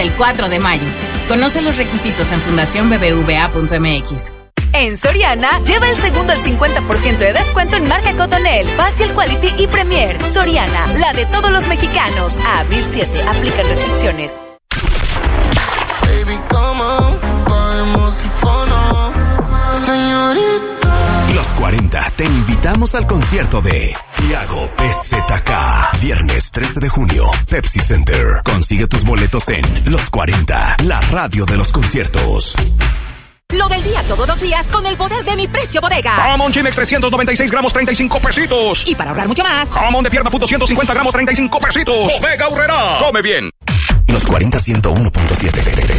El 4 de mayo. Conoce los requisitos en fundacionbbva.mx. En Soriana, lleva el segundo al 50% de descuento en marca Cotonel, Facial Quality y Premier. Soriana, la de todos los mexicanos. A abril 7, aplican restricciones. Baby, come on, podemos ir fono, señorita. Los 40 te invitamos al concierto de Tiago PZK. Viernes 13 de junio, Pepsi Center. Consigue tus boletos en Los 40, la radio de los conciertos. Lo del día todos los días con el poder de Mi Precio Bodega. Jamón Chimex 396 gramos, 35 pesitos. Y para ahorrar mucho más, jamón de pierna puto 150 gramos, 35 pesitos. Bodega Aurrerá. Come bien. Los 40 101.7.